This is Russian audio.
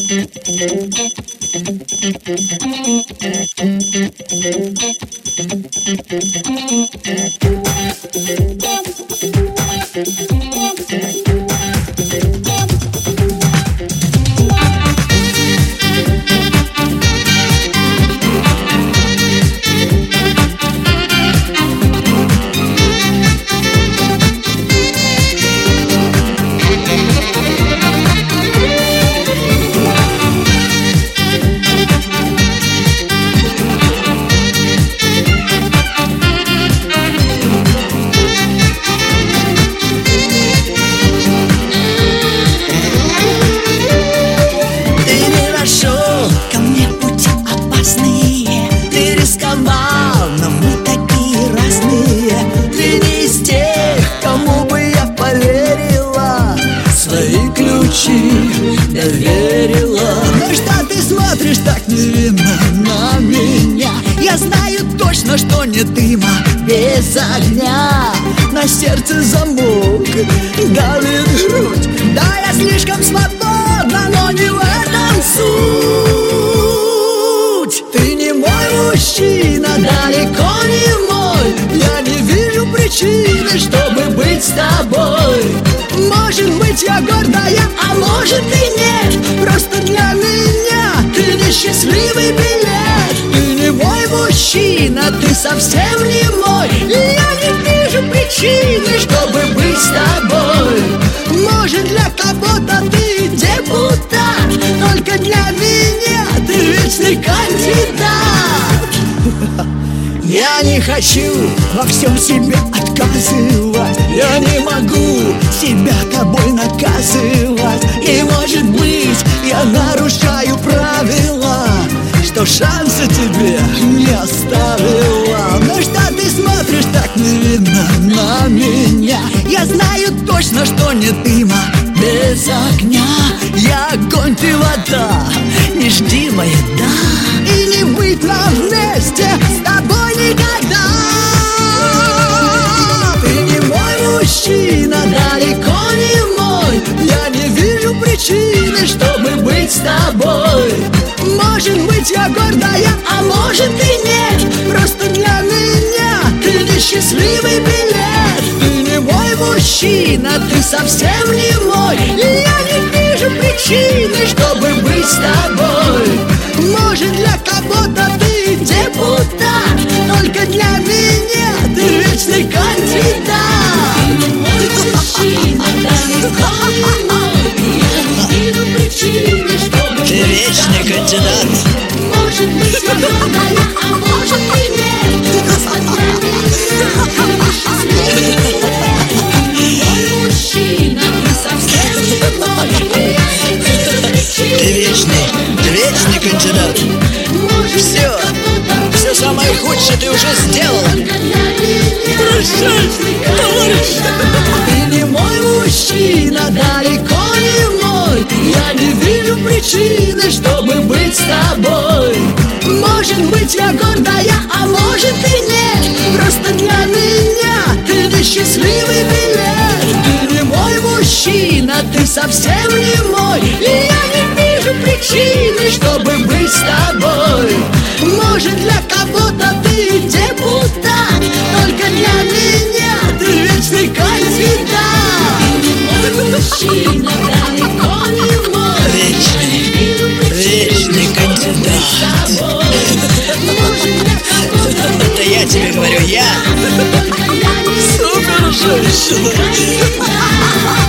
доверила. Ну что ты смотришь так невинно на меня? Я знаю точно, что не дыма без огня. На сердце замок давит грудь. Да, я слишком свободна, но не в этом суть. Ты не мой мужчина, далеко не мой. Я не вижу причины, чтобы быть с тобой. Может быть, я гордая, а может и нет. Просто для меня ты несчастливый билет. Ты не мой мужчина, ты совсем не мой. И я не вижу причины, чтобы быть с тобой. Может, для кого-то ты депутат, только для меня ты вечный кандидат. Я не хочу во всем себе отказывать. Я не могу себя тобой наказывать. И может быть, я нарушаю правила, что шанса тебе не оставила. Ну что ты смотришь так невинно на меня? Я знаю точно, что не дыма без огня. Я огонь, ты вода, не жди моя да. И не быть нам вместе с тобой никогда. Ты не мой мужчина, далеко не мой. Я не вижу причины, чтобы быть с тобой. Может быть, я гордая, а может и нет. Просто для меня ты несчастливый билет. Ты не мой мужчина, ты совсем не мой. И я не вижу причины, чтобы быть с тобой. Может, для кого-то ты депутат, только для меня ты вечный кандидат. Ты не мой мужчина, далеко не мой. Я не вижу причины, чтобы Ты вечный кандидат. Может быть, я гордая, а может и нет. Просто для меня ты несчастливый билет. Ты не мой мужчина, ты совсем не мой. И я не вижу причины, Ты вечный кандидат. Все самое худшее ты уже сделал. Прощай, товарищ. Ты не мой мужчина, далеко не мой. Я не вижу причины, чтобы быть с тобой. Может быть, я гордая, а может и нет. Просто для меня ты несчастливый билет. Ты не мой мужчина, ты совсем не мой. И я не вижу причины, чтобы быть с тобой. Может, для кого-то ты депутат, только для меня ты вечный кандидат. ты не мой мужчина, далеко не мой. Вечный кандидат. Это я тебе говорю, я. Супер женщина.